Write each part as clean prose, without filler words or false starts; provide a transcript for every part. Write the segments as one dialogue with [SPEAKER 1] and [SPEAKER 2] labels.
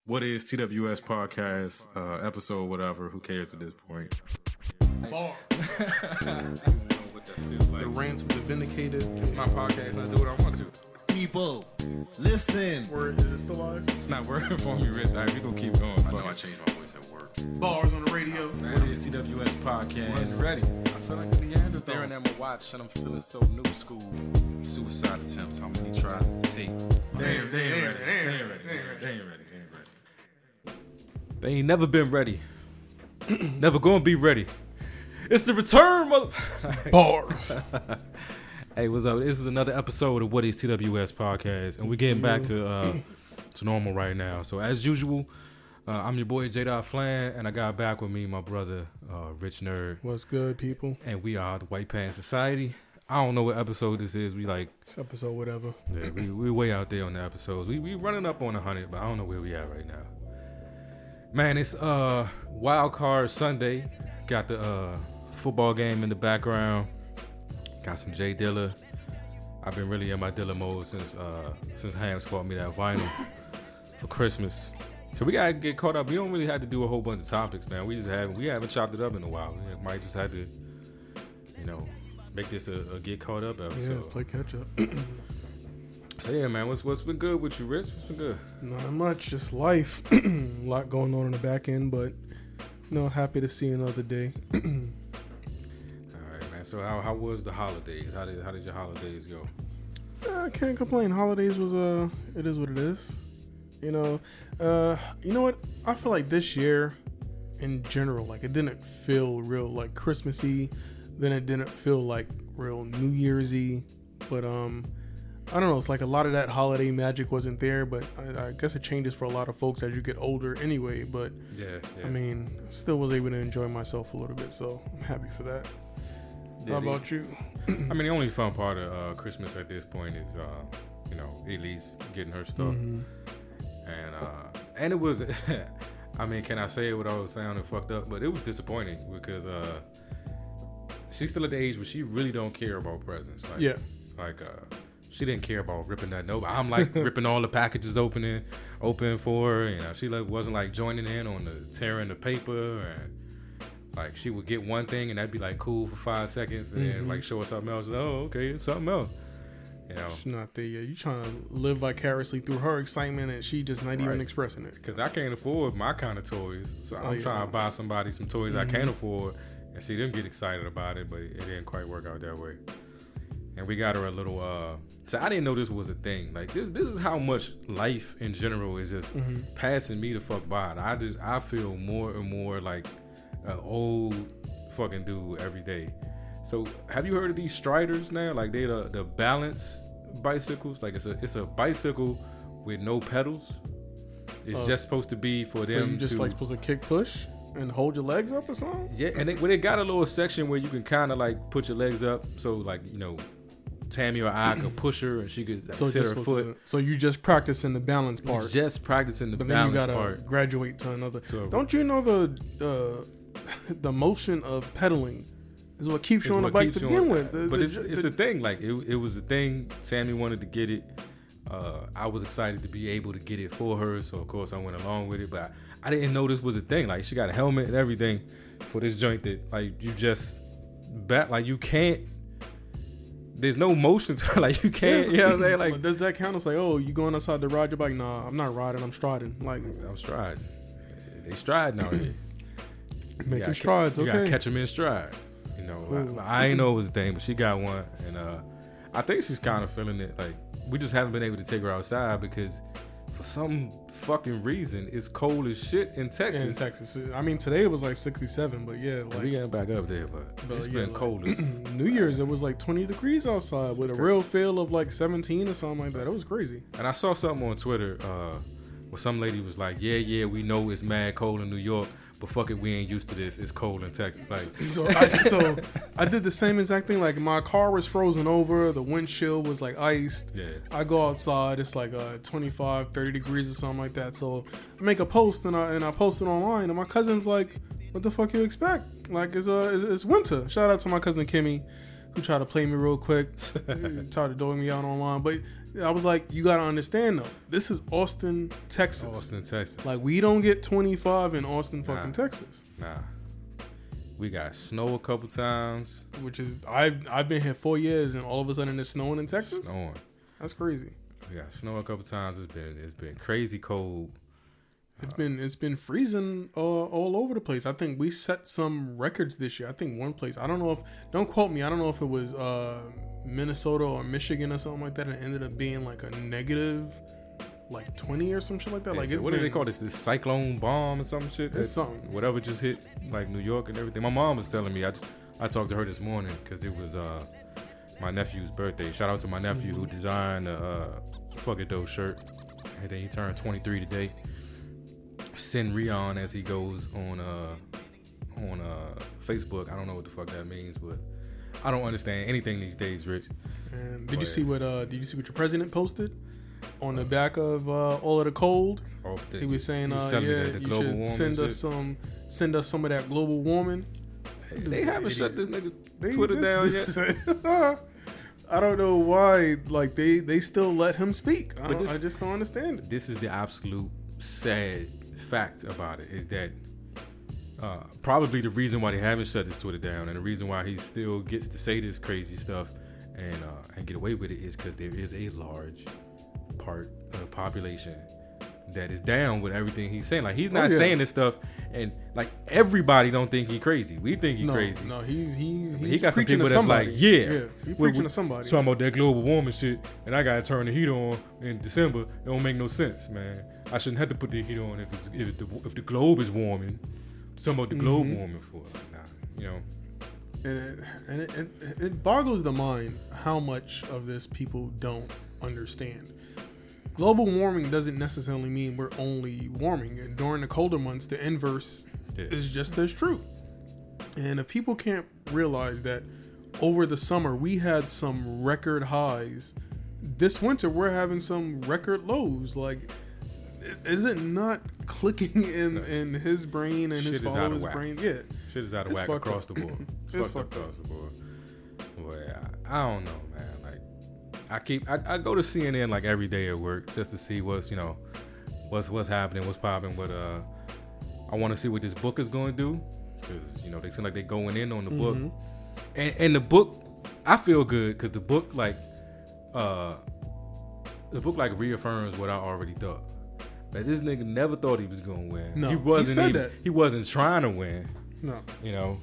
[SPEAKER 1] What is TWS podcast, episode, whatever, who cares at this point?
[SPEAKER 2] Bar.
[SPEAKER 3] The rants of the vindicated.
[SPEAKER 1] It's my podcast and I do what I want to.
[SPEAKER 4] People, listen.
[SPEAKER 3] Word, is it still live?
[SPEAKER 1] It's not working for me, Rich. We're going to keep going. I know I changed my voice at work.
[SPEAKER 3] Bars on the radio.
[SPEAKER 1] What is TWS podcast?
[SPEAKER 2] And ready.
[SPEAKER 1] I feel like the Neanderthal.
[SPEAKER 2] Staring at my watch and I'm feeling so new school.
[SPEAKER 1] Suicide attempts, how many tries to take? They ain't ready.
[SPEAKER 2] They ain't never been ready. Never gonna be ready. It's the return, mother.
[SPEAKER 3] Bars.
[SPEAKER 2] Hey, what's up? This is another episode of What is TWS podcast, and we're getting back to normal right now. So as usual, I'm your boy J. Flan, and I got back with me my brother Rich Nerd.
[SPEAKER 3] What's good, people?
[SPEAKER 2] And we are the White Pants Society. I don't know what episode this is. We like
[SPEAKER 3] It's episode whatever.
[SPEAKER 2] yeah, we way out there on the episodes. We running up on 100, but I don't know where we at right now. Man, it's Wild Card Sunday. Got the football game in the background. Got some Jay Dilla. I've been really in my Dilla mode since Hams bought me that vinyl for Christmas. So we gotta get caught up. We don't really have to do a whole bunch of topics now. We haven't chopped it up in a while. We might just have to, make this a get caught up episode.
[SPEAKER 3] Yeah, play catch up.
[SPEAKER 2] So yeah, man, what's been good with you, Rich? What's been good?
[SPEAKER 3] Not much, just life. A lot going on in the back end, but happy to see another day.
[SPEAKER 2] All right, man. So how was the holidays? How did your holidays go?
[SPEAKER 3] I can't complain. Holidays was it is what it is. You know what? I feel like this year, in general, like it didn't feel real like Christmassy. Then it didn't feel like real New Year's-y. But I don't know. It's like a lot of that holiday magic wasn't there. But I guess it changes for a lot of folks as you get older anyway. But
[SPEAKER 2] Yeah.
[SPEAKER 3] I mean, still was able to enjoy myself a little bit. So I'm happy for that. How about you?
[SPEAKER 2] I mean, the only fun part of Christmas at this point is, Elise getting her stuff.
[SPEAKER 3] Mm-hmm.
[SPEAKER 2] And it was, I mean, can I say it without sounding fucked up? But it was disappointing because she's still at the age where she really don't care about presents. Like,
[SPEAKER 3] Yeah.
[SPEAKER 2] Like, she didn't care about ripping that note. I'm like ripping all the packages open for her. She wasn't like joining in on the tearing the paper, and like she would get one thing and that'd be like cool for 5 seconds, and then like show us something else. Oh, okay, it's something else.
[SPEAKER 3] She's not there yet. You trying to live vicariously through her excitement, and she just not even expressing it.
[SPEAKER 2] Because I can't afford my kind of toys, so I'm trying to buy somebody some toys I can't afford and see them get excited about it, but it didn't quite work out that way. And we got her a little. So I didn't know this was a thing. Like this is how much life in general is just passing me the fuck by. I feel more and more like an old fucking dude every day. So have you heard of these Striders now? Like they the balance bicycles. Like it's a bicycle with no pedals. It's just supposed to be for them.
[SPEAKER 3] So you just like supposed to kick push and hold your legs up or something?
[SPEAKER 2] Yeah, and they got a little section where you can kind of like put your legs up. So like Tammy or I could push her and she could sit her foot.
[SPEAKER 3] So you just practicing the balance part.
[SPEAKER 2] You're just practicing the
[SPEAKER 3] but
[SPEAKER 2] balance
[SPEAKER 3] then you gotta
[SPEAKER 2] part.
[SPEAKER 3] graduate to another. Don't you know the motion of pedaling is what keeps you on the bike to begin with?
[SPEAKER 2] But it's a thing. Like it was a thing. Sammy wanted to get it. I was excited to be able to get it for her, so of course I went along with it. But I didn't know this was a thing. Like she got a helmet and everything for this joint that like you just you can't. There's no motion to it. Like you can't. You know what I'm saying? Like
[SPEAKER 3] but does that count? It's like, oh, you going outside to ride your bike? Nah, I'm not riding. I'm striding. Like
[SPEAKER 2] I'm striding. They striding out here.
[SPEAKER 3] Making strides.
[SPEAKER 2] You
[SPEAKER 3] okay.
[SPEAKER 2] gotta catch them in stride. I ain't know it was a thing, but she got one, and I think she's kind of feeling it. Like we just haven't been able to take her outside because for some fucking reason it's cold as shit in Texas.
[SPEAKER 3] In Texas, I mean today it was like 67, but yeah, like
[SPEAKER 2] we getting back up there, but it's been cold as
[SPEAKER 3] New Year's. It was like 20 degrees outside with a real feel of like 17 or something like that. It was crazy.
[SPEAKER 2] And I saw something on Twitter where some lady was like, yeah, we know it's mad cold in New York, but fuck it, we ain't used to this. It's cold in Texas. Like,
[SPEAKER 3] so I did the same exact thing. Like my car was frozen over. The windshield was like iced.
[SPEAKER 2] Yeah.
[SPEAKER 3] I go outside. It's like 25, 30 degrees or something like that. So I make a post and I post it online. And my cousin's like, what the fuck you expect? Like it's winter. Shout out to my cousin Kimmy, who tried to play me real quick. Tried to dog me out online. But I was like, you gotta understand though. This is Austin, Texas.
[SPEAKER 2] Austin, Texas.
[SPEAKER 3] Like we don't get 25 in Austin, fucking Texas.
[SPEAKER 2] Nah. We got snow a couple times.
[SPEAKER 3] Which is I've been here 4 years and all of a sudden it's snowing in Texas.
[SPEAKER 2] Snowing.
[SPEAKER 3] That's crazy.
[SPEAKER 2] We got snow a couple times. It's been crazy cold.
[SPEAKER 3] It's been freezing all over the place. I think we set some records this year. I think one place, don't quote me, I don't know if it was Minnesota or Michigan or something like that, and it ended up being like a negative like 20 or some shit like that.
[SPEAKER 2] Yeah,
[SPEAKER 3] like
[SPEAKER 2] so
[SPEAKER 3] it's
[SPEAKER 2] what do they call this cyclone bomb or some shit?
[SPEAKER 3] It's something.
[SPEAKER 2] Whatever just hit like New York and everything. My mom was telling me, I talked to her this morning because it was my nephew's birthday. Shout out to my nephew who designed the Fuck It Though shirt. And then he turned 23 today. Sin Rion as he goes on Facebook. I don't know what the fuck that means, but I don't understand anything these days, Rich.
[SPEAKER 3] And did you see what your president posted on the back of all of the cold? He was saying, you should send us some of that global warming.
[SPEAKER 2] They haven't shut this nigga Twitter down yet.
[SPEAKER 3] I don't know why. Like they still let him speak. I just don't understand it.
[SPEAKER 2] This is the absolute sad fact about it, is that probably the reason why they haven't shut his Twitter down and the reason why he still gets to say this crazy stuff and get away with it is because there is a large part of the population that is down with everything he's saying. Like he's not saying this stuff, and like everybody don't think he crazy. We think he crazy.
[SPEAKER 3] No, he
[SPEAKER 2] got some people that's
[SPEAKER 3] somebody.
[SPEAKER 2] like,
[SPEAKER 3] he's preaching to somebody.
[SPEAKER 2] Talking about that global warming shit, and I gotta turn the heat on in December. It don't make no sense, man. I shouldn't have to put the heat on if the globe is warming. Something about the globe warming for, nah, you know.
[SPEAKER 3] And it boggles the mind how much of this people don't understand. Global warming doesn't necessarily mean we're only warming. And during the colder months, the inverse is just as true. And if people can't realize that over the summer we had some record highs, this winter we're having some record lows. Like, is it not clicking in his brain and his followers' brain? Yeah,
[SPEAKER 2] shit is out of whack across the board. It's fucked across the board. But I don't know, man. I go to CNN like every day at work just to see what's happening, what's popping. But I want to see what this book is going to do, because they seem like they're going in on the book, and the book, I feel good because the book reaffirms what I already thought. That this nigga never thought he was gonna win.
[SPEAKER 3] No, he
[SPEAKER 2] wasn't trying to win.
[SPEAKER 3] No,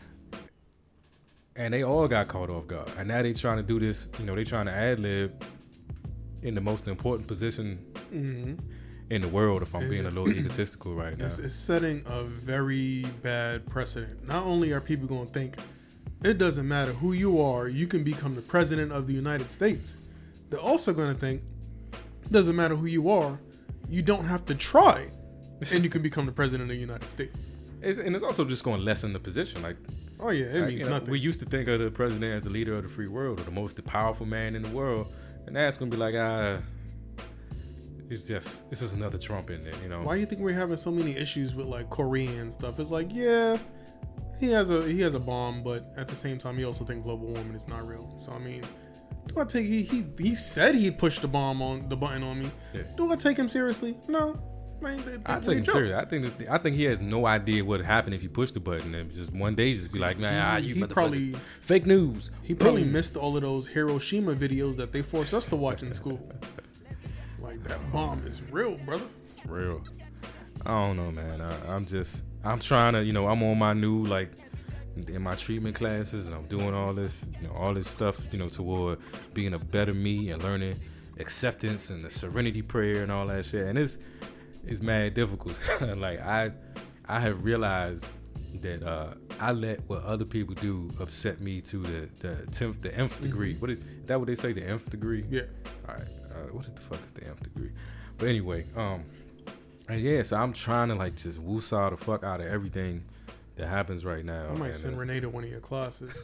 [SPEAKER 2] And they all got caught off guard. And now they trying to do this, they trying to ad-lib in the most important position in the world, if I'm being a little egotistical right now.
[SPEAKER 3] It's setting a very bad precedent. Not only are people going to think, it doesn't matter who you are, you can become the president of the United States. They're also going to think, it doesn't matter who you are, you don't have to try, and you can become the president of the United States.
[SPEAKER 2] And it's also just going to lessen the position. Like,
[SPEAKER 3] oh yeah, it means nothing.
[SPEAKER 2] We used to think of the president as the leader of the free world, or the most powerful man in the world, and now it's gonna be like, it's just another Trump in there,
[SPEAKER 3] Why do you think we're having so many issues with like Korea and stuff? It's like, yeah, he has a bomb, but at the same time, he also thinks global warming is not real. So I mean, do I take he said he pushed the button on me? Yeah. Do I take him seriously? No.
[SPEAKER 2] I take him serious. I think he has no idea what would happen if he pushed the button and just one day just be like, man, you motherfuckers, fake news.
[SPEAKER 3] He probably missed all of those Hiroshima videos that they forced us to watch in school. Like, that bomb is real, brother.
[SPEAKER 2] Real. I don't know, man. I'm trying to, I'm on my new, like, in my treatment classes, and I'm doing all this stuff, toward being a better me and learning acceptance and the serenity prayer and all that shit. And it's mad difficult. Like, I have realized that I let what other people do upset me to the nth degree. Is that what they say, the nth degree?
[SPEAKER 3] Yeah.
[SPEAKER 2] All right. What the fuck is the nth degree? But anyway, and yeah, so I'm trying to like just woosah the fuck out of everything that happens right now.
[SPEAKER 3] I might send Renee to one of your classes.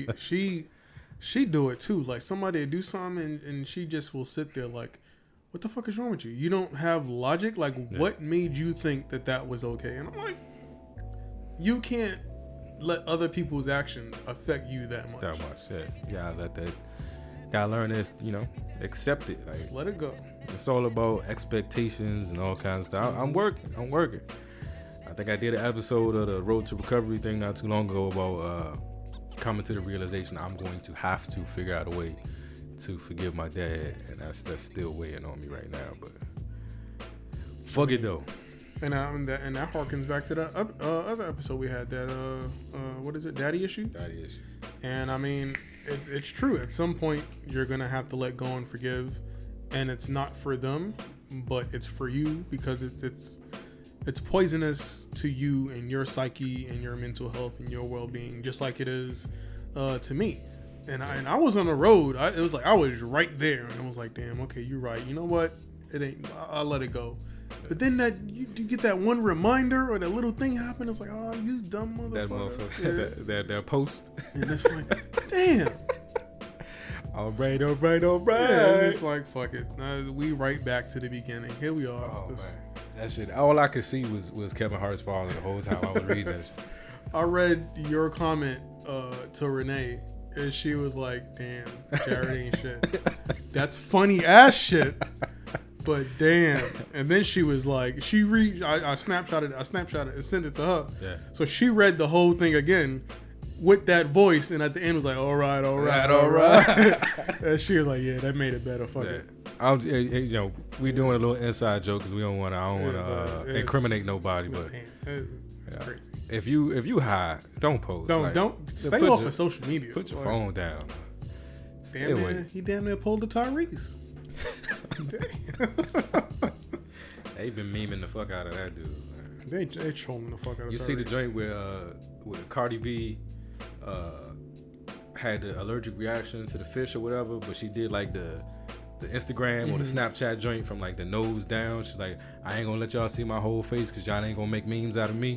[SPEAKER 3] She do it too. Like, somebody do something and she just will sit there like, what the fuck is wrong with you? You don't have logic? Like, what made you think that was okay? And I'm like, you can't let other people's actions affect you that much.
[SPEAKER 2] Yeah. Yeah, let gotta learn this, accept it. Like,
[SPEAKER 3] Just let it go.
[SPEAKER 2] it's all about expectations and all kinds of stuff. I'm working. I think I did an episode of the Road to Recovery thing not too long ago about coming to the realization I'm going to have to figure out a way to forgive my dad, and that's still weighing on me right now. But fuck it though.
[SPEAKER 3] And that harkens back to that other episode we had, that what is it, daddy issue?
[SPEAKER 2] Daddy issue.
[SPEAKER 3] And I mean, it's true. At some point, you're gonna have to let go and forgive, and it's not for them, but it's for you, because it's poisonous to you and your psyche and your mental health and your well-being, just like it is to me. And I was on the road. It was like I was right there, and I was like, damn, okay, you're right. You know what? It ain't. I'll let it go. But then you get that one reminder, or that little thing happen. It's like, oh, you dumb motherfucker.
[SPEAKER 2] That motherfucker.
[SPEAKER 3] Yeah.
[SPEAKER 2] that post.
[SPEAKER 3] And it's like, damn.
[SPEAKER 2] All right.
[SPEAKER 3] Yeah, it's just like, fuck it. We right back to the beginning. Here we are.
[SPEAKER 2] Oh, man. That shit. All I could see was Kevin Hart's father the whole time I was reading this.
[SPEAKER 3] I read your comment to Renee, and she was like, damn, Jared ain't shit. That's funny ass shit. But damn. And then she was like, I snapshotted it and sent it to her.
[SPEAKER 2] Yeah.
[SPEAKER 3] So she read the whole thing again with that voice, and at the end was like, all right. And she was like, yeah, that made it better. Fuck it.
[SPEAKER 2] We doing a little inside joke because I don't want to incriminate nobody, but
[SPEAKER 3] It's crazy.
[SPEAKER 2] if you high, don't post.
[SPEAKER 3] Don't stay off of social media.
[SPEAKER 2] Put your phone down.
[SPEAKER 3] He damn near pulled the Tyrese.
[SPEAKER 2] They been memeing the fuck out of that dude. Man.
[SPEAKER 3] They trolling the fuck out of
[SPEAKER 2] You
[SPEAKER 3] Tyrese.
[SPEAKER 2] see the joint where Cardi B had the allergic reaction to the fish or whatever, but she did like the Instagram or the Snapchat joint from like the nose down. She's like, I ain't gonna let y'all see my whole face because y'all ain't gonna make memes out of me.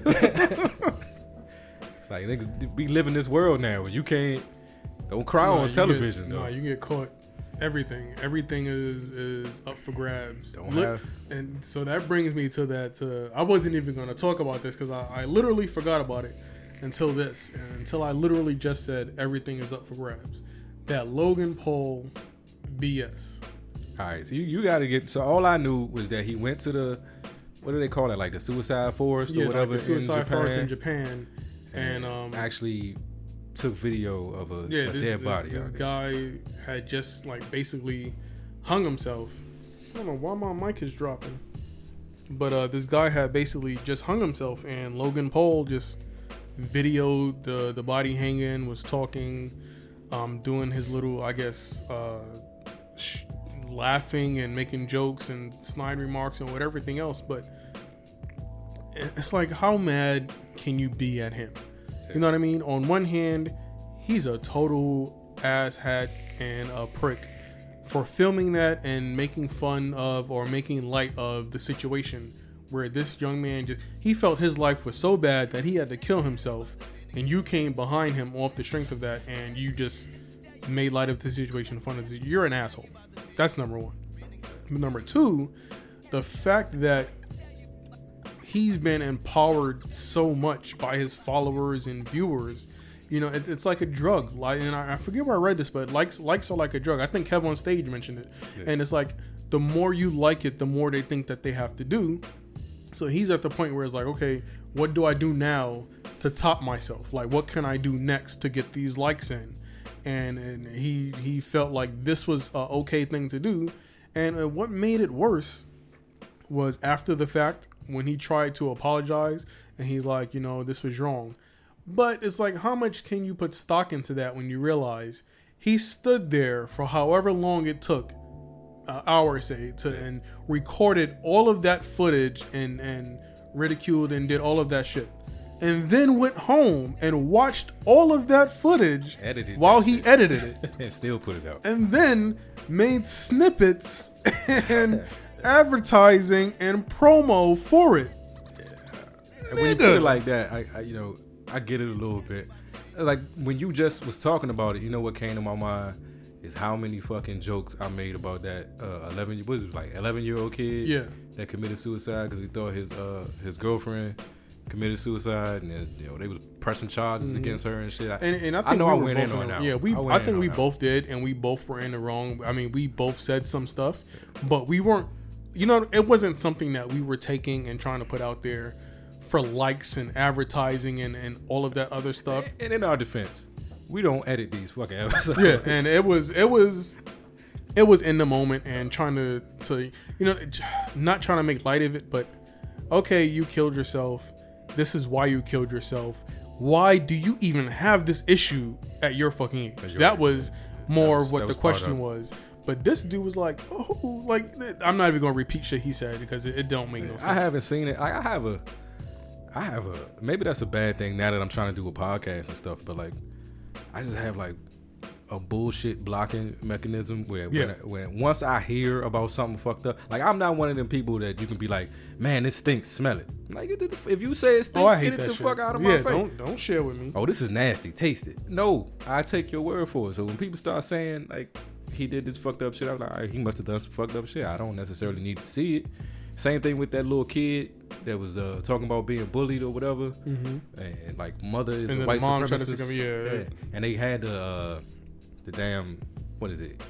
[SPEAKER 2] It's like, niggas be living this world now where you don't cry on television though.
[SPEAKER 3] No, you get caught. Everything is up for grabs. And so that brings me to that. I wasn't even going to talk about this because I literally forgot about it until I literally just said everything is up for grabs. That Logan Paul BS.
[SPEAKER 2] All right, so you got to get. So all I knew was that he went to the, what do they call it, like the suicide forest or whatever,
[SPEAKER 3] like the suicide forest in Japan, and
[SPEAKER 2] actually took video of a dead body.
[SPEAKER 3] This guy had just like basically hung himself. I don't know why my mic is dropping, but this guy had basically just hung himself, and Logan Paul just videoed the body hanging, was talking, doing his little, I guess, laughing and making jokes and snide remarks and everything else. But it's like, how mad can you be at him? You know what I mean? On one hand, he's a total asshat and a prick for filming that and making fun of or making light of the situation where this young man he felt his life was so bad that he had to kill himself, and you came behind him off the strength of that, and you just made light of the situation, fun of it. You're an asshole. That's number one. But number two, the fact that he's been empowered so much by his followers and viewers. You know, it's like a drug. Like, and I forget where I read this, but likes are like a drug. I think Kev on Stage mentioned it. Yeah. And it's like, the more you like it, the more they think that they have to do. So he's at the point where it's like, okay, what do I do now to top myself? Like, what can I do next to get these likes in? And he felt like this was an okay thing to do. And what made it worse was after the fact, when he tried to apologize, and he's like, this was wrong. But it's like, how much can you put stock into that when you realize he stood there for however long it took, an hour, say, and recorded all of that footage and ridiculed and did all of that shit. And then went home and watched all of that footage while he edited it.
[SPEAKER 2] And still put it out.
[SPEAKER 3] And then made snippets and advertising and promo for it.
[SPEAKER 2] Yeah. And when you put it like that, I get it a little bit. Like, when you just was talking about it, you know what came to my mind is how many fucking jokes I made about that 11-year-old kid that committed suicide because he thought his girlfriend committed suicide, and they was pressing charges against her and shit.
[SPEAKER 3] And I think
[SPEAKER 2] know
[SPEAKER 3] we
[SPEAKER 2] I
[SPEAKER 3] were
[SPEAKER 2] went in
[SPEAKER 3] both
[SPEAKER 2] on that.
[SPEAKER 3] Yeah,
[SPEAKER 2] one.
[SPEAKER 3] I think we both did, and we both were in the wrong. I mean, we both said some stuff, but we weren't. It wasn't something that we were taking and trying to put out there for likes and advertising and all of that other stuff.
[SPEAKER 2] And in our defense, we don't edit these fucking episodes.
[SPEAKER 3] Yeah, and it was in the moment and trying to not trying to make light of it, but okay, you killed yourself. This is why you killed yourself. Why do you even have this issue at your fucking age? That was more of what the question was. But this dude was like, oh, like, I'm not even gonna repeat shit he said because it don't make no sense.
[SPEAKER 2] I haven't seen it. I have a maybe that's a bad thing now that I'm trying to do a podcast and stuff, but like I just have like a bullshit blocking mechanism where when once I hear about something fucked up, like I'm not one of them people that you can be like, man, this stinks, smell it. Like if you say it stinks, get it the fuck out of my face.
[SPEAKER 3] Don't share with me.
[SPEAKER 2] Oh, this is nasty. Taste it. No, I take your word for it. So when people start saying like he did this fucked up shit, I'm like, all right, he must have done some fucked up shit. I don't necessarily need to see it. Same thing with that little kid that was talking about being bullied or whatever, and like mother is a white supremacist. And they had the damn, what is it?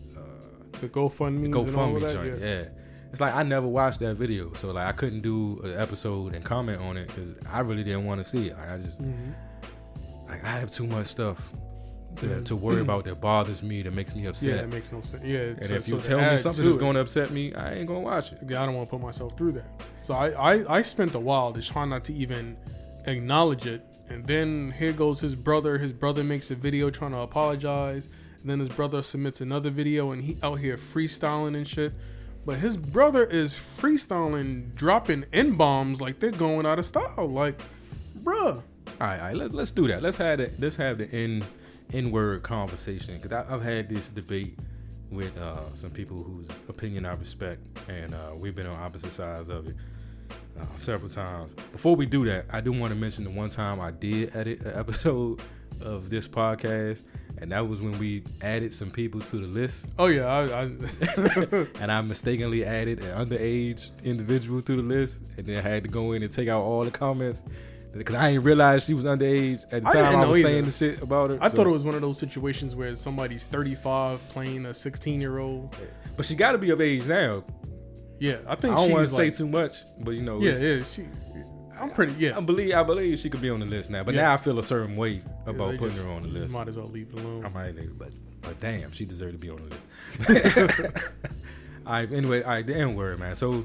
[SPEAKER 3] The GoFundMe and all of that.
[SPEAKER 2] Joint. Yeah. It's like I never watched that video, so like I couldn't do an episode and comment on it because I really didn't want to see it. Like I just like I have too much stuff to worry about that bothers me, that makes me upset.
[SPEAKER 3] Yeah, that makes no sense. Yeah,
[SPEAKER 2] and if you tell me something that's going to upset me, I ain't going to watch it.
[SPEAKER 3] Yeah, I don't want to put myself through that. So I spent a while just trying not to even acknowledge it. And then here goes his brother. His brother makes a video trying to apologize. And then his brother submits another video and he out here freestyling and shit. But his brother is freestyling, dropping N-bombs like they're going out of style. Like, bruh.
[SPEAKER 2] All right, let's do that. Let's have the N-word conversation, because I've had this debate with some people whose opinion I respect, and we've been on opposite sides of it several times. Before we do that, I do want to mention the one time I did edit an episode of this podcast, and that was when we added some people to the list.
[SPEAKER 3] Oh yeah,
[SPEAKER 2] and I mistakenly added an underage individual to the list, and then I had to go in and take out all the comments because I didn't realize she was underage at the time I was saying the shit about her.
[SPEAKER 3] I thought it was one of those situations where somebody's 35 playing a 16-year-old.
[SPEAKER 2] But she got to be of age now.
[SPEAKER 3] Yeah, I think
[SPEAKER 2] I don't want to say too much, but you know.
[SPEAKER 3] Yeah, I'm pretty. Yeah,
[SPEAKER 2] I believe she could be on the list now, but now I feel a certain way about putting her on the list.
[SPEAKER 3] Might as well leave it alone.
[SPEAKER 2] I might, but damn, she deserved to be on the list. All right, the N-word, man. So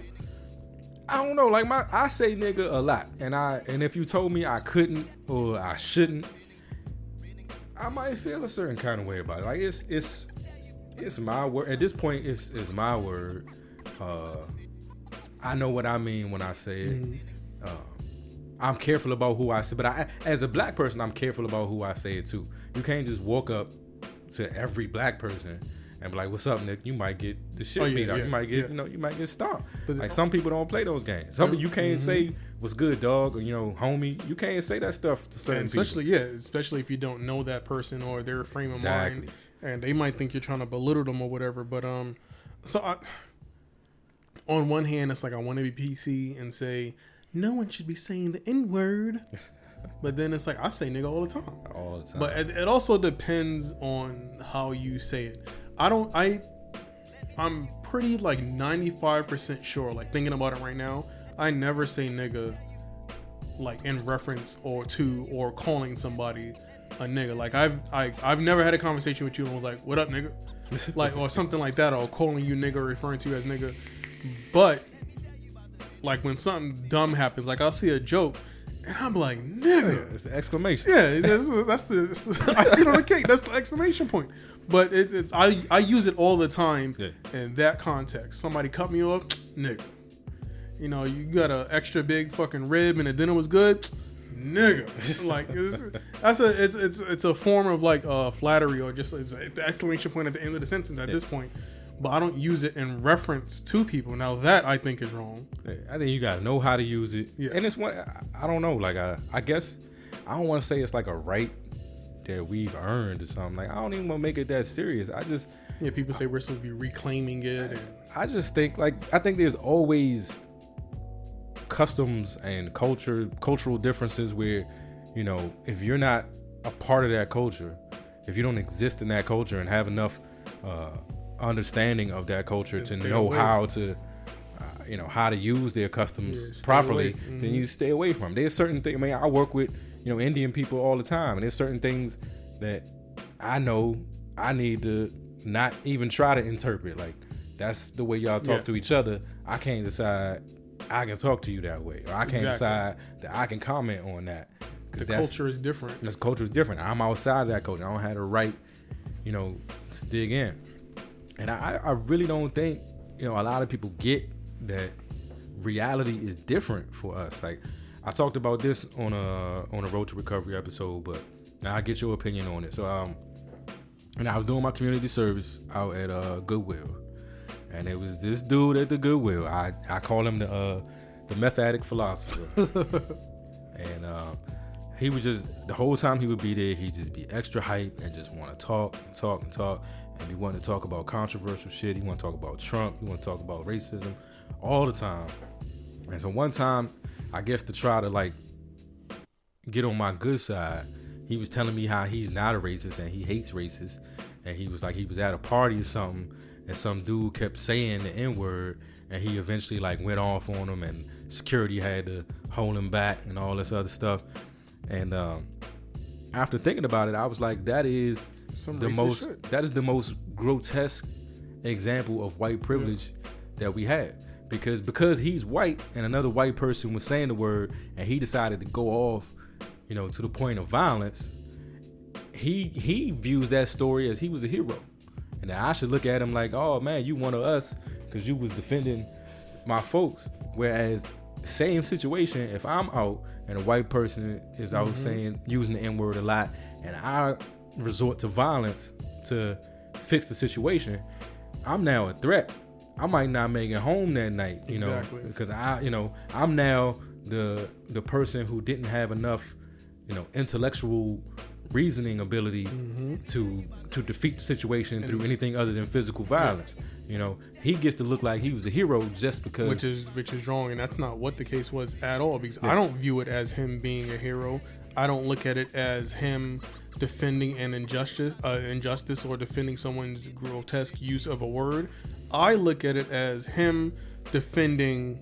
[SPEAKER 2] I don't know, like I say nigga a lot, and if you told me I couldn't or I shouldn't, I might feel a certain kind of way about it. Like it's my word. At this point, it's my word. I know what I mean when I say it. I'm careful about who I say, but as a black person, I'm careful about who I say it to. You can't just walk up to every black person and be like, "What's up, Nick?" You might get the shit beat out. You might get, you might get stomped. But like some people don't play those games. Some you can't say "What's good, dog?" or homie. You can't say that stuff to certain people.
[SPEAKER 3] Especially if you don't know that person or their frame of mind, and they might think you're trying to belittle them or whatever. But on one hand, it's like I want to be PC and say no one should be saying the N-word. But then it's like I say nigga all the time.
[SPEAKER 2] All the time.
[SPEAKER 3] But it also depends on how you say it. I'm pretty like 95% sure, like thinking about it right now, I never say nigga like in reference or calling somebody a nigga. Like I've never had a conversation with you and was like, "What up, nigga?" like or something like that, or calling you nigga or referring to you as nigga. But like when something dumb happens, like I'll see a joke and I'm like, nigga.
[SPEAKER 2] Yeah, it's the exclamation.
[SPEAKER 3] Yeah, that's the icing on the cake. That's the exclamation point. But I use it all the time in that context. Somebody cut me off, nigga. You got an extra big fucking rib and the dinner was good, nigga. Like it's a form of like flattery, or just it's the exclamation point at the end of the sentence at this point. But I don't use it in reference to people. Now that I think is wrong.
[SPEAKER 2] I think you gotta know how to use it. Yeah. And it's one, I don't know. Like I guess I don't want to say it's like a right that we've earned or something. Like I don't even want to make it that serious.
[SPEAKER 3] People say we're supposed to be reclaiming it.
[SPEAKER 2] I just think I think there's always customs and cultural differences where, you know, if you're not a part of that culture, if you don't exist in that culture and have enough understanding of that culture to know how to, how to use their customs properly, then you stay away from. There's certain things. I mean, I work with, Indian people all the time, and there's certain things that I know I need to not even try to interpret. Like, that's the way y'all talk to each other. I can't decide I can talk to you that way, or I can't decide that I can comment on that.
[SPEAKER 3] The culture is different.
[SPEAKER 2] The culture is different. I'm outside of that culture. I don't have the right, to dig in. And I really don't think, a lot of people get that reality is different for us. Like, I talked about this on a Road to Recovery episode, but now I get your opinion on it. So, and I was doing my community service out at Goodwill, and it was this dude at the Goodwill. I call him the meth addict philosopher, and he would just, the whole time he would be there, he'd just be extra hype and just want to talk, and he wanted to talk about controversial shit. He want to talk about Trump. He want to talk about racism all the time. And so one time, I guess to try to like get on my good side, he was telling me how he's not a racist and he hates racists. And he was like, he was at a party or something, and some dude kept saying the N-word, and he eventually like went off on him, and security had to hold him back and all this other stuff. And after thinking about it, I was like, that is the most grotesque example of white privilege that we have. Because he's white and another white person was saying the word and he decided to go off, to the point of violence, he views that story as he was a hero. And I should look at him like, oh man, you one of us because you was defending my folks. Whereas same situation, if I'm out and a white person is out using the N-word a lot and I resort to violence to fix the situation, I'm now a threat. I might not make it home that night, because I'm now the person who didn't have enough, intellectual reasoning ability to defeat the situation through anything other than physical violence. He gets to look like he was a hero just because,
[SPEAKER 3] which is wrong, and that's not what the case was at all. Because I don't view it as him being a hero. I don't look at it as him defending an injustice or defending someone's grotesque use of a word. I look at it as him defending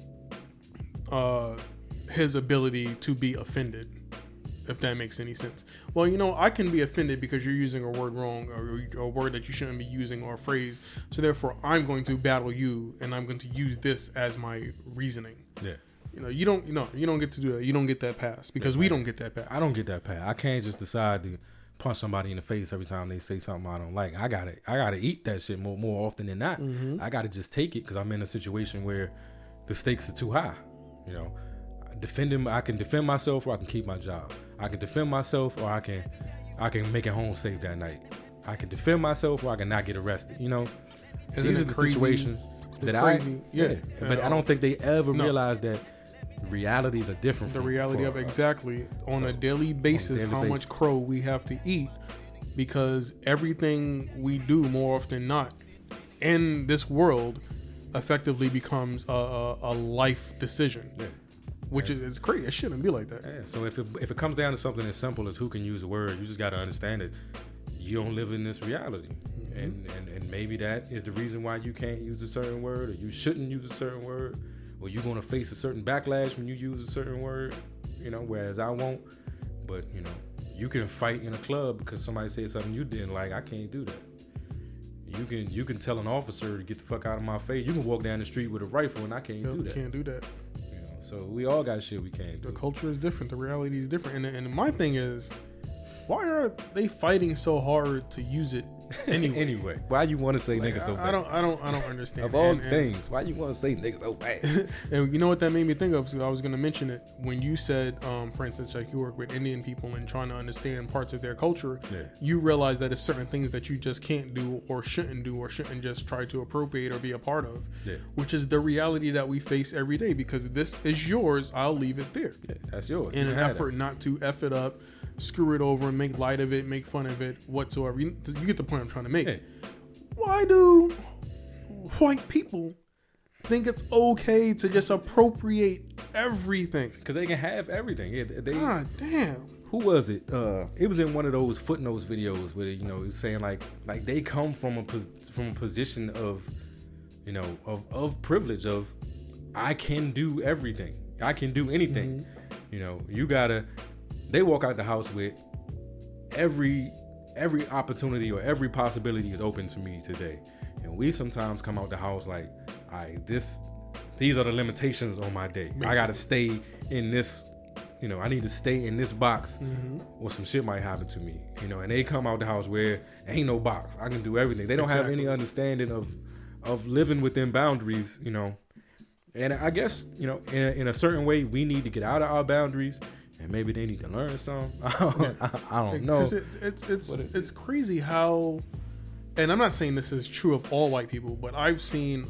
[SPEAKER 3] his ability to be offended, if that makes any sense. Well, I can be offended because you're using a word wrong, or a word that you shouldn't be using, or a phrase. So therefore, I'm going to battle you, and I'm going to use this as my reasoning.
[SPEAKER 2] Yeah.
[SPEAKER 3] You don't get to do that. You don't get that pass because we don't get that pass.
[SPEAKER 2] I don't get that pass. I can't just decide to punch somebody in the face every time they say something I don't like. I gotta eat that shit more often than not. I gotta just take it because I'm in a situation where the stakes are too high. I can defend myself, or I can keep my job. I can defend myself, or I can make it home safe that night. I can defend myself, or I can not get arrested. These are the situations that but I don't think they ever realize that realities are different.
[SPEAKER 3] The reality of on a daily basis, how much crow we have to eat, because everything we do more often than not in this world effectively becomes a life decision. Yeah. Which is it's crazy. It shouldn't be like that.
[SPEAKER 2] Yeah. So if it comes down to something as simple as who can use a word, you just got to understand that you don't live in this reality. And maybe that is the reason why you can't use a certain word, or you shouldn't use a certain word, or you're going to face a certain backlash when you use a certain word, whereas I won't. But, you can fight in a club because somebody said something you didn't like. I can't do that. You can tell an officer to get the fuck out of my face. You can walk down the street with a rifle and I can't do that.
[SPEAKER 3] Can't do that.
[SPEAKER 2] So we all got shit we can't do.
[SPEAKER 3] The culture is different. The reality is different. And my thing is, why are they fighting so hard to use it
[SPEAKER 2] anyway? Why you want to say niggas so bad?
[SPEAKER 3] I don't understand.
[SPEAKER 2] Of all things, why you want to say niggas so bad?
[SPEAKER 3] And you know what that made me think of? So I was going to mention it when you said, for instance, like you work with Indian people and trying to understand parts of their culture. Yeah. You realize that it's certain things that you just can't do or shouldn't just try to appropriate or be a part of. Yeah. Which is the reality that we face every day, because this is yours. I'll leave it there.
[SPEAKER 2] Yeah, that's yours.
[SPEAKER 3] In an effort not to F it up, screw it over, and make light of it, make fun of it, whatsoever. You get the point I'm trying to make. Hey. Why do white people think it's okay to just appropriate everything.
[SPEAKER 2] Because they can have everything. Yeah,
[SPEAKER 3] God damn.
[SPEAKER 2] Who was it? It was in one of those footnotes videos where it was saying like they come from a position of, of privilege, of I can do everything. I can do anything. Mm-hmm. They walk out the house with every opportunity or every possibility is open to me today. And we sometimes come out the house like, all right, these are the limitations on my day. I got to stay in this, I need to stay in this box or some shit might happen to me, and they come out the house where ain't no box. I can do everything. They don't have any understanding of living within boundaries, And I guess, in a certain way, we need to get out of our boundaries, and maybe they need to learn some. I don't know.
[SPEAKER 3] It's crazy how, and I'm not saying this is true of all white people, but I've seen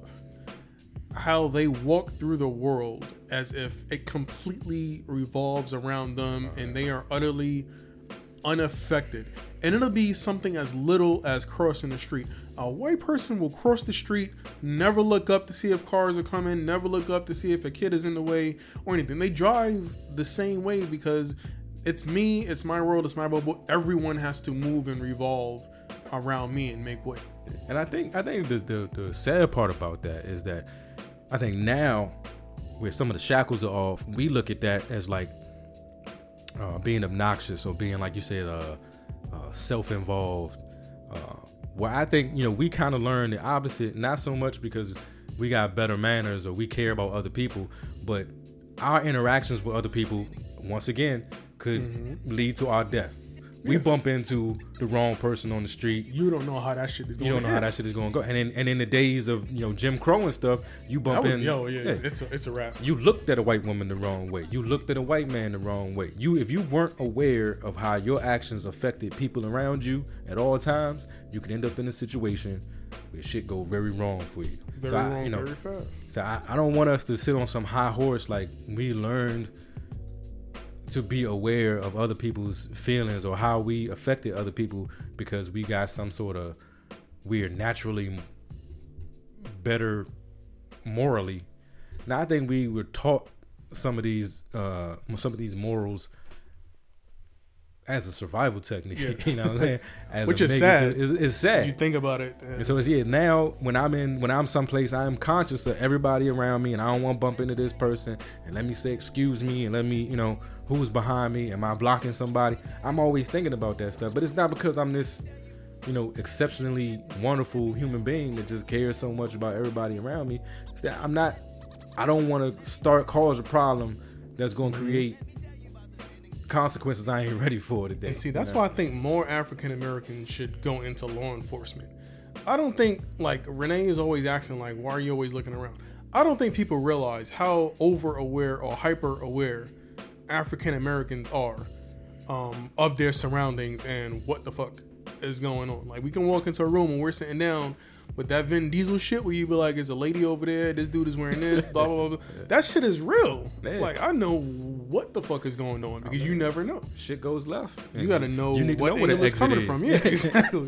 [SPEAKER 3] how they walk through the world as if it completely revolves around them, and they are utterly unaffected. And it'll be something as little as crossing the street. A white person will cross the street, never look up to see if cars are coming, never look up to see if a kid is in the way or anything. They drive the same way because it's me, it's my world, it's my bubble. Everyone has to move and revolve around me and make way.
[SPEAKER 2] And I think the sad part about that is that I think now, where some of the shackles are off, we look at that as like being obnoxious or being, like you said, self-involved. Where I think, we kind of learn the opposite, not so much because we got better manners or we care about other people, but our interactions with other people, once again, could lead to our death. We bump into the wrong person on the street.
[SPEAKER 3] You don't know how that shit is going.
[SPEAKER 2] You don't know how that shit is going to go. And in the days of Jim Crow and stuff, you bump in.
[SPEAKER 3] It's a wrap.
[SPEAKER 2] You looked at a white woman the wrong way. You looked at a white man the wrong way. If you weren't aware of how your actions affected people around you at all times, you could end up in a situation where shit go very wrong for you.
[SPEAKER 3] Very fast.
[SPEAKER 2] So I don't want us to sit on some high horse like we learned to be aware of other people's feelings or how we affected other people because we got some sort of, we are naturally better morally. Now I think we were taught some of these morals as a survival technique.
[SPEAKER 3] Yeah.
[SPEAKER 2] You know what I'm saying?
[SPEAKER 3] Which is sad.
[SPEAKER 2] It's sad.
[SPEAKER 3] You think about it.
[SPEAKER 2] And so now when I'm someplace, I am conscious of everybody around me, and I don't want to bump into this person. And let me say excuse me, and let me, who's behind me? Am I blocking somebody? I'm always thinking about that stuff. But it's not because I'm this, exceptionally wonderful human being that just cares so much about everybody around me. It's that I don't want to cause a problem that's going to create consequences I ain't ready for today.
[SPEAKER 3] And see, that's why I think more African Americans should go into law enforcement. I don't think, like Renee is always asking, like, why are you always looking around? I don't think people realize how over aware or hyper aware African Americans are of their surroundings and what the fuck is going on. Like, we can walk into a room and we're sitting down with that Vin Diesel shit where you be like, there's a lady over there, this dude is wearing this, blah, blah, blah. That shit is real. Man. Like, I know what the fuck is going on because you never know.
[SPEAKER 2] Shit goes left.
[SPEAKER 3] You got to know
[SPEAKER 2] what
[SPEAKER 3] angle it's coming from. Yeah, exactly.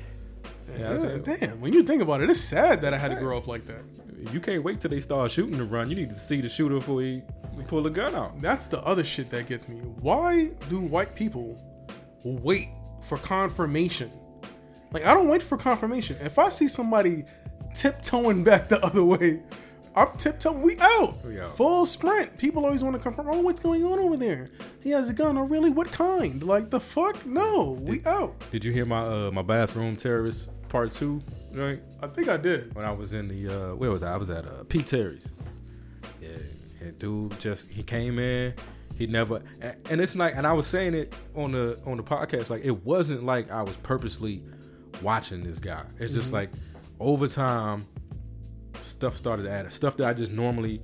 [SPEAKER 3] Damn, when you think about it, it's sad that I had to grow up like that.
[SPEAKER 2] You can't wait till they start shooting the run. You need to see the shooter before he pull a gun out.
[SPEAKER 3] That's the other shit that gets me. Why do white people wait for confirmation? Like, I don't wait for confirmation. If I see somebody tiptoeing back the other way, I'm tiptoeing. We out. Full sprint. People always want to confirm. Oh, what's going on over there? He has a gun. Oh, really? What kind? Like, the fuck? No, we out.
[SPEAKER 2] Did you hear my bathroom terrorist part 2? Right?
[SPEAKER 3] I think I did.
[SPEAKER 2] When I was in the where was I? I was at Pete Terry's. Yeah, and dude he came in. He never, and it's like, and I was saying it on the podcast. Like, it wasn't like I was purposely watching this guy. It's just like over time stuff started to add up. Stuff that I just normally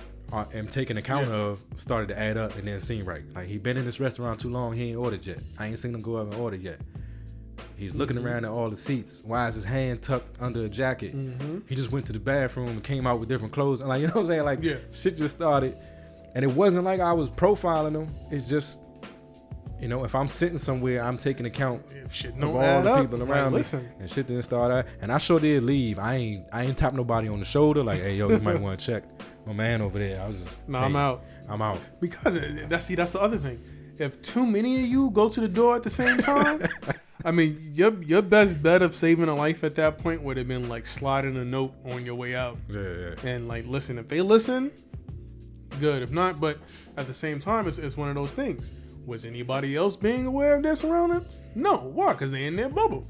[SPEAKER 2] am taking account of started to add up and then seem right. Like, he been in this restaurant too long, he ain't ordered yet. I ain't seen him go up and order yet. He's looking around at all the seats. Why is his hand tucked under a jacket? He just went to the bathroom and came out with different clothes. Like, you know what I'm saying? Like, shit just started. And it wasn't like I was profiling him. It's just you know, if I'm sitting somewhere, I'm taking account
[SPEAKER 3] If shit
[SPEAKER 2] of
[SPEAKER 3] don't
[SPEAKER 2] all
[SPEAKER 3] add
[SPEAKER 2] the
[SPEAKER 3] up,
[SPEAKER 2] people
[SPEAKER 3] like,
[SPEAKER 2] around me,
[SPEAKER 3] listen.
[SPEAKER 2] and shit didn't start out. And I sure did leave. I ain't tap nobody on the shoulder like, hey, yo, you might want to check my man over there. I was just,
[SPEAKER 3] No,
[SPEAKER 2] hey,
[SPEAKER 3] I'm out.
[SPEAKER 2] I'm out.
[SPEAKER 3] Because that's the other thing. If too many of you go to the door at the same time, I mean, your best bet of saving a life at that point would have been like sliding a note on your way out.
[SPEAKER 2] Yeah.
[SPEAKER 3] And like, listen, if they listen, good. If not, but at the same time, it's one of those things. Was anybody else being aware of their surroundings? No. Why? Because they in their bubble.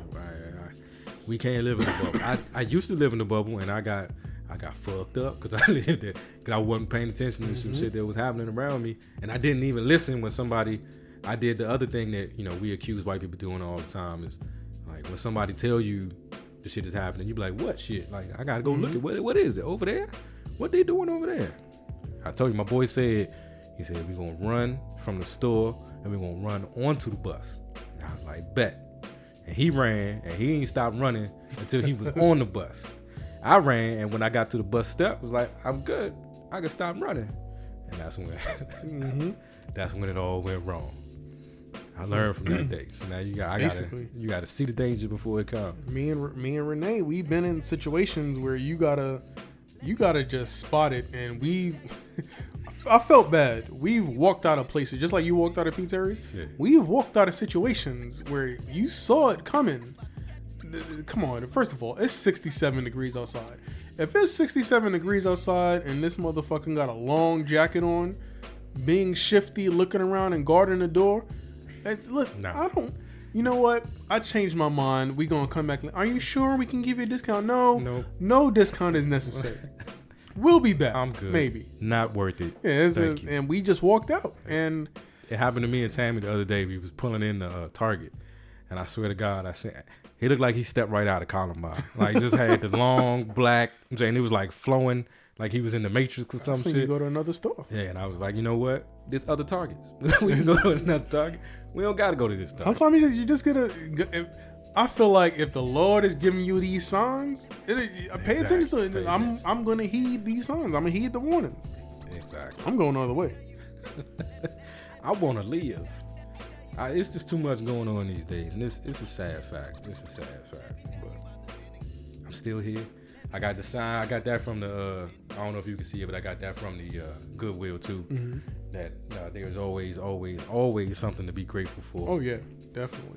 [SPEAKER 2] We can't live in the bubble. I used to live in the bubble, and I got fucked up because I lived there because I wasn't paying attention to some shit that was happening around me, and I didn't even listen when somebody. I did the other thing that, you know, we accuse white people doing all the time is like when somebody tell you the shit is happening, you be like, what shit? Like, I gotta go look at what is it over there? What they doing over there? I told you, my boy said, he said, we gonna run from the store and we gonna run onto the bus. And I was like, bet. And he ran and he ain't stopped running until he was on the bus. I ran, and when I got to the bus step, was like, I'm good. I can stop running. And that's when that's when it all went wrong. I learned from that day. So now you gotta see the danger before it comes.
[SPEAKER 3] Me and Renee, we've been in situations where you gotta just spot it, and I felt bad. We've walked out of places just like you walked out of Pete Terry's.
[SPEAKER 2] Yeah.
[SPEAKER 3] We've walked out of situations where you saw it coming. Come on, first of all, it's 67 degrees outside. If it's 67 degrees outside and this motherfucker got a long jacket on, being shifty, looking around and guarding the door, listen, I don't. You know what? I changed my mind. We gonna come back. Are you sure we can give you a discount? No,
[SPEAKER 2] Nope.
[SPEAKER 3] no discount is necessary. We'll be back.
[SPEAKER 2] I'm good.
[SPEAKER 3] Maybe.
[SPEAKER 2] Not worth it.
[SPEAKER 3] Yeah,
[SPEAKER 2] Thank you.
[SPEAKER 3] and we just walked out. And
[SPEAKER 2] It happened to me and Tammy the other day. We was pulling in the Target, and I swear to God, I said he looked like he stepped right out of Columbine. Like, just had the long black, and it was like flowing, like he was in the Matrix or some
[SPEAKER 3] that's when
[SPEAKER 2] shit.
[SPEAKER 3] you go to another store.
[SPEAKER 2] Yeah, and I was like, you know what? There's other Targets. We can go to another Target. We don't got to go to this Target.
[SPEAKER 3] Sometimes you just gotta. I feel like if the Lord is giving you these signs, pay attention to it.
[SPEAKER 2] Pay attention.
[SPEAKER 3] I'm gonna heed these signs. I'm gonna heed the warnings.
[SPEAKER 2] Exactly.
[SPEAKER 3] I'm going the other way.
[SPEAKER 2] I want to live. It's just too much going on these days, and it's a sad fact. It's a sad fact, but I'm still here. I got the sign. I got that from the. I don't know if you can see it, but I got that from the Goodwill too.
[SPEAKER 3] Mm-hmm.
[SPEAKER 2] That there's always something to be grateful for.
[SPEAKER 3] Oh yeah, definitely.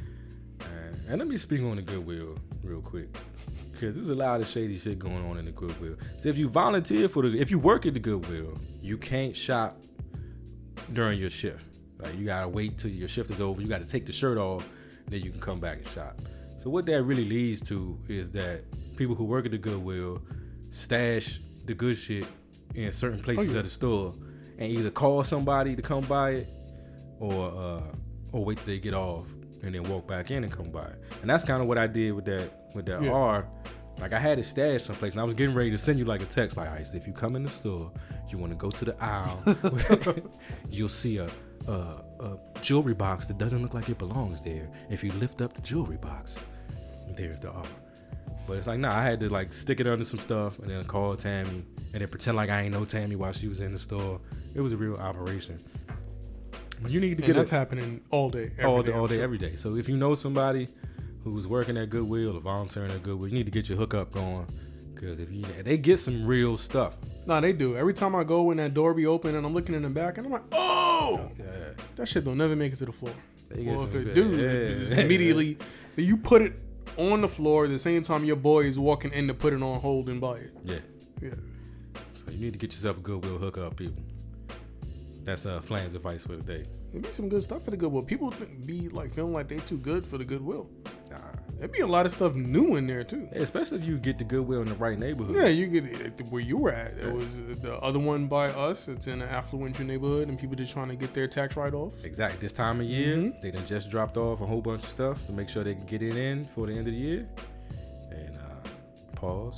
[SPEAKER 2] And let me speak on the Goodwill real quick, because there's a lot of shady shit going on in the Goodwill. So if you volunteer if you work at the Goodwill, you can't shop during your shift. Like, you gotta wait till your shift is over. You gotta take the shirt off, then you can come back and shop. So what that really leads to is that people who work at the Goodwill stash the good shit in certain places of the store, and either call somebody to come buy it, or wait till they get off and then walk back in and come buy it. And that's kind of what I did with that
[SPEAKER 3] Yeah.
[SPEAKER 2] R. Like, I had it stashed someplace, and I was getting ready to send you like a text, like, all right, so if you come in the store, you want to go to the aisle, you'll see a jewelry box that doesn't look like it belongs there. If you lift up the jewelry box, there's the R. But it's like, nah, I had to like stick it under some stuff and then call Tammy and then pretend like I ain't know Tammy while she was in the store. It was a real operation. But you need to get
[SPEAKER 3] that's happening all day,
[SPEAKER 2] every day. So if you know somebody who's working at Goodwill or volunteering at Goodwill, you need to get your hookup going, because they get some real stuff.
[SPEAKER 3] Nah, they do. Every time I go, when that door be open and I'm looking in the back, and I'm like, oh,
[SPEAKER 2] Yeah.
[SPEAKER 3] that shit don't never make it to the floor.
[SPEAKER 2] They get
[SPEAKER 3] Well, if
[SPEAKER 2] some
[SPEAKER 3] it
[SPEAKER 2] good-
[SPEAKER 3] do,
[SPEAKER 2] yeah.
[SPEAKER 3] it's immediately you put it on the floor at the same time your boy is walking in to put it on hold and buy it.
[SPEAKER 2] Yeah.
[SPEAKER 3] Yeah.
[SPEAKER 2] So you need to get yourself a Goodwill hookup, people. That's Flan's advice for the day.
[SPEAKER 3] There be some good stuff for the Goodwill. People be like feeling like they too good for the Goodwill.
[SPEAKER 2] Nah.
[SPEAKER 3] There be a lot of stuff new in there too.
[SPEAKER 2] Especially if you get the Goodwill in the right neighborhood.
[SPEAKER 3] Yeah, you get where you were at. It was the other one by us. It's in an affluent neighborhood, and people just trying to get their tax write-offs.
[SPEAKER 2] Exactly. This time of year, they done just dropped off a whole bunch of stuff to make sure they can get it in for the end of the year. And pause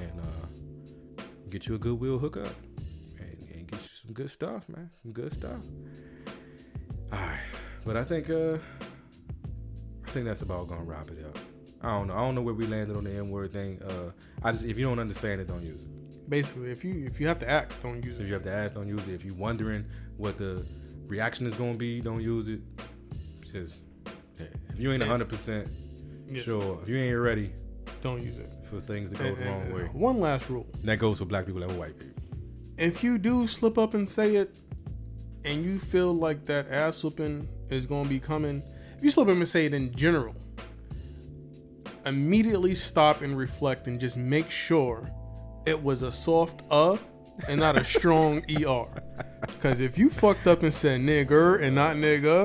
[SPEAKER 2] and get you a Goodwill hookup and get you some good stuff, man. Some good stuff. All right, but I think that's about gonna wrap it up. I don't know where we landed on the N-word thing. If you don't understand it, don't use it.
[SPEAKER 3] Basically, if you have to ask, don't use
[SPEAKER 2] If
[SPEAKER 3] it.
[SPEAKER 2] you have to ask, don't use it. If you're wondering what the reaction is gonna be. Don't use it. Just if you ain't 100% sure, if you ain't ready,
[SPEAKER 3] don't use it
[SPEAKER 2] for things to go the wrong way.
[SPEAKER 3] One last rule.
[SPEAKER 2] And that goes for black people and white people.
[SPEAKER 3] If you do slip up and say it, and you feel like that ass whooping is gonna be coming, if you slip up and say it in general, immediately stop and reflect and just make sure it was a soft and not a strong ER. Because if you fucked up and said nigger and not nigga,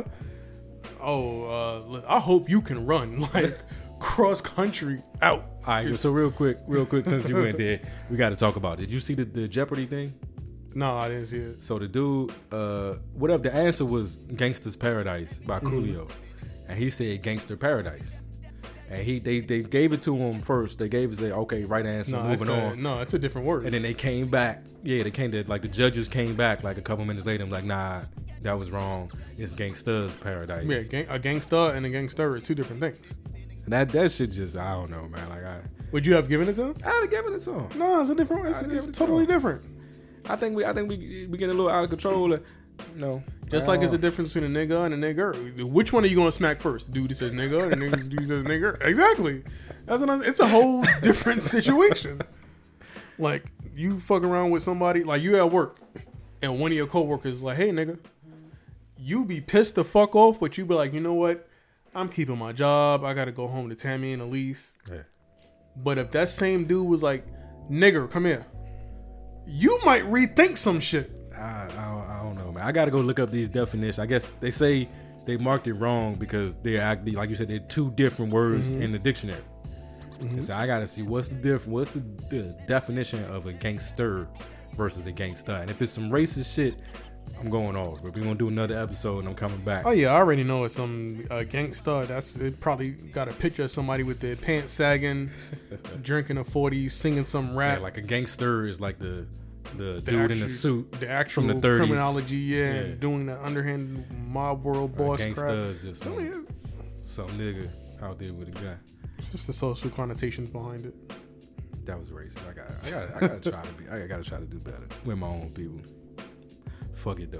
[SPEAKER 3] I hope you can run like cross country out.
[SPEAKER 2] All right, so real quick, since you went there, we got to talk about it. Did you see the Jeopardy thing?
[SPEAKER 3] No, I didn't see it.
[SPEAKER 2] So the dude, whatever the answer was, Gangsta's Paradise by Coolio, and he said Gangster Paradise, and they gave it to him first. They gave it okay, right answer, moving on.
[SPEAKER 3] No, it's a different word.
[SPEAKER 2] And then they came back. Yeah, like the judges came back like a couple minutes later. I'm like, nah, that was wrong. It's Gangsta's Paradise.
[SPEAKER 3] Yeah, a gangsta and a gangster are two different things.
[SPEAKER 2] And that shit just, I don't know, man. Like
[SPEAKER 3] would you have given it to him?
[SPEAKER 2] I'd have given it to him.
[SPEAKER 3] No, it's a different. It's totally different.
[SPEAKER 2] I think we get a little out of control.
[SPEAKER 3] Just like it's a difference between a nigga and a nigger. Which one are you gonna smack first? The dude that says nigga, and the dude that says nigger. Exactly. It's a whole different situation. Like you fuck around with somebody, like you at work, and one of your coworkers is like, "Hey, nigga," you be pissed the fuck off, but you be like, "You know what? I'm keeping my job. I gotta go home to Tammy and Elise."
[SPEAKER 2] Yeah.
[SPEAKER 3] But if that same dude was like, "Nigger, come here," you might rethink some shit.
[SPEAKER 2] I don't know, man. I gotta go look up these definitions. I guess they say they marked it wrong because they're actually, like you said, they're two different words in the dictionary. So I gotta see what's the definition of a gangster versus a gangsta. And if it's some racist shit, I'm going off. But we're gonna do another episode and I'm coming back.
[SPEAKER 3] Oh yeah, I already know it's some gangsta. It probably got a picture of somebody with their pants sagging, drinking a 40, singing some rap.
[SPEAKER 2] Yeah, like a gangster is like the dude in the suit,
[SPEAKER 3] the actual
[SPEAKER 2] from the 30s.
[SPEAKER 3] Criminology, and doing the underhand mob world boss crap.
[SPEAKER 2] Gangsta is just some nigga out there with a gun.
[SPEAKER 3] It's just the social connotations behind it.
[SPEAKER 2] That was racist. I gotta try to do better with my own people. Fuck it though.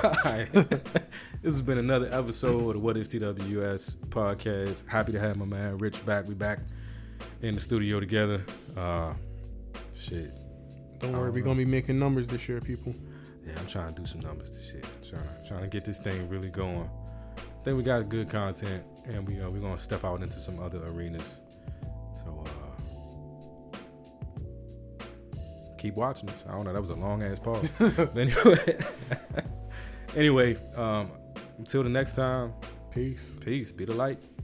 [SPEAKER 2] This has been another episode of What Is TWS podcast. Happy to have my man Rich back. We back in the studio together. Shit.
[SPEAKER 3] Don't worry, we're gonna be making numbers this year, people.
[SPEAKER 2] Yeah, I'm trying to do some numbers this shit. Trying to get this thing really going. I think we got good content, and we're gonna step out into some other arenas. So keep watching us. I don't know, that was a long ass pause. But anyway, until the next time.
[SPEAKER 3] Peace.
[SPEAKER 2] Be the light.